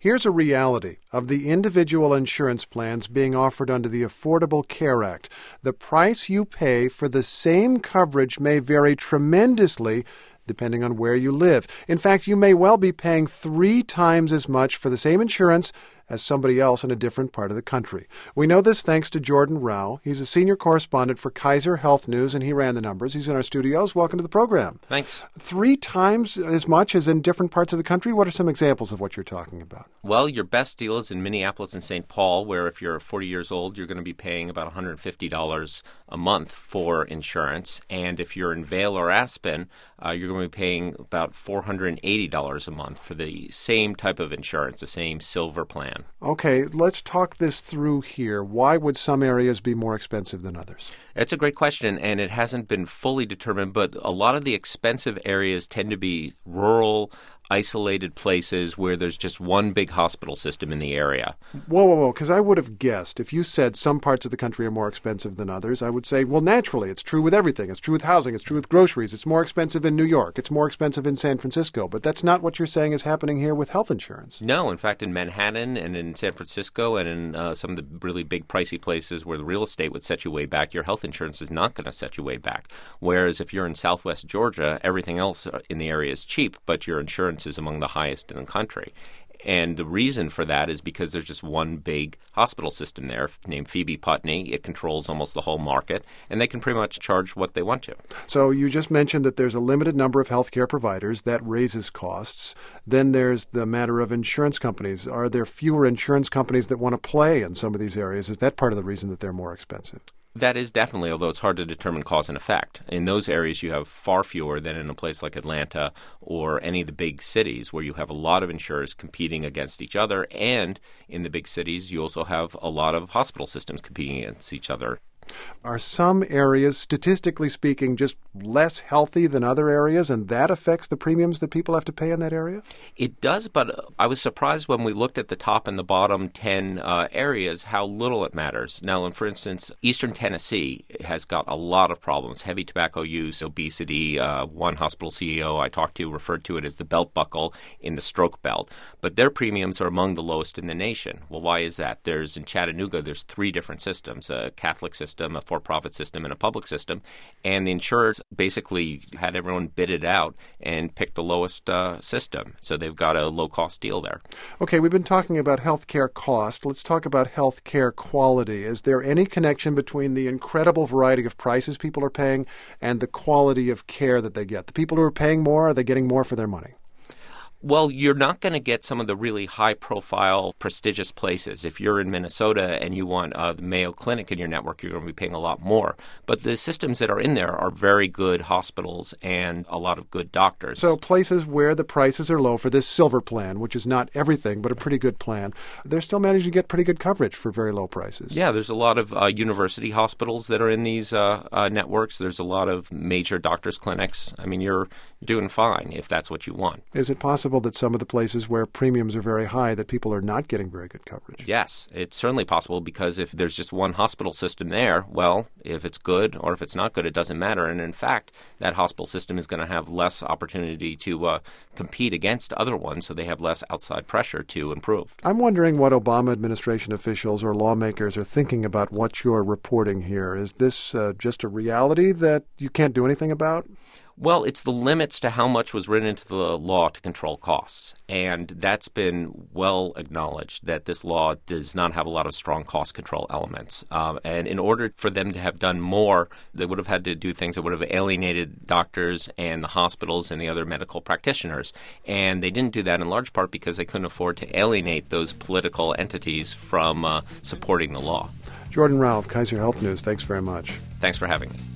Here's a reality of the individual insurance plans being offered under the Affordable Care Act. The price you pay for the same coverage may vary tremendously depending on where you live. In fact, you may well be paying 3 times as much for the same insurance as somebody else in a different part of the country. We know this thanks to Jordan Rao. He's a senior correspondent for Kaiser Health News, and he ran the numbers. He's in our studios. Welcome to the program. Thanks. 3 times as much as in different parts of the country? What are some examples of what you're talking about? Well, your best deal is in Minneapolis and St. Paul, where if you're 40 years old, you're going to be paying about $150 a month for insurance. And if you're in Vail or Aspen, you're going to be paying about $480 a month for the same type of insurance, the same silver plan. Okay, let's talk this through here. Why would some areas be more expensive than others? It's a great question, and it hasn't been fully determined, but a lot of the expensive areas tend to be rural, isolated places where there's just one big hospital system in the area. Whoa, because I would have guessed if you said some parts of the country are more expensive than others, I would say, well, naturally, it's true with everything. It's true with housing. It's true with groceries. It's more expensive in New York. It's more expensive in San Francisco. But that's not what you're saying is happening here with health insurance. No, in fact, in Manhattan and in San Francisco and in some of the really big pricey places where the real estate would set you way back, your health insurance is not going to set you way back. Whereas if you're in Southwest Georgia, everything else in the area is cheap, but your insurance is among the highest in the country. And the reason for that is because there's just one big hospital system there named Phoebe Putney. It controls almost the whole market, and they can pretty much charge what they want to. So you just mentioned that there's a limited number of healthcare providers. That raises costs. Then there's the matter of insurance companies. Are there fewer insurance companies that want to play in some of these areas? Is that part of the reason that they're more expensive? That is definitely, although it's hard to determine cause and effect. In those areas, you have far fewer than in a place like Atlanta or any of the big cities where you have a lot of insurers competing against each other. And in the big cities, you also have a lot of hospital systems competing against each other. Are some areas, statistically speaking, just less healthy than other areas, and that affects the premiums that people have to pay in that area? It does, but I was surprised when we looked at the top and the bottom 10 areas how little it matters. Now, for instance, Eastern Tennessee has got a lot of problems, heavy tobacco use, obesity. One hospital CEO I talked to referred to it as the belt buckle in the stroke belt. But their premiums are among the lowest in the nation. Well, why is that? In Chattanooga, there's 3 different systems, a Catholic system, a for-profit system, and a public system. And the insurers basically had everyone bid it out and pick the lowest system. So they've got a low-cost deal there. Okay, we've been talking about healthcare cost. Let's talk about healthcare quality. Is there any connection between the incredible variety of prices people are paying and the quality of care that they get? The people who are paying more, are they getting more for their money? Well, you're not going to get some of the really high-profile, prestigious places. If you're in Minnesota and you want the Mayo Clinic in your network, you're going to be paying a lot more. But the systems that are in there are very good hospitals and a lot of good doctors. So places where the prices are low for this silver plan, which is not everything but a pretty good plan, they're still managing to get pretty good coverage for very low prices. Yeah, there's a lot of university hospitals that are in these networks. There's a lot of major doctors' clinics. I mean, you're doing fine if that's what you want. Is it possible that some of the places where premiums are very high that people are not getting very good coverage? Yes, it's certainly possible because if there's just one hospital system there, well, if it's good or if it's not good, it doesn't matter. And in fact, that hospital system is going to have less opportunity to compete against other ones, so they have less outside pressure to improve. I'm wondering what Obama administration officials or lawmakers are thinking about what you're reporting here. Is this just a reality that you can't do anything about? Well, it's the limits to how much was written into the law to control costs. And that's been well acknowledged that this law does not have a lot of strong cost control elements. And in order for them to have done more, they would have had to do things that would have alienated doctors and the hospitals and the other medical practitioners. And they didn't do that in large part because they couldn't afford to alienate those political entities from supporting the law. Jordan Rao of Kaiser Health News, thanks very much. Thanks for having me.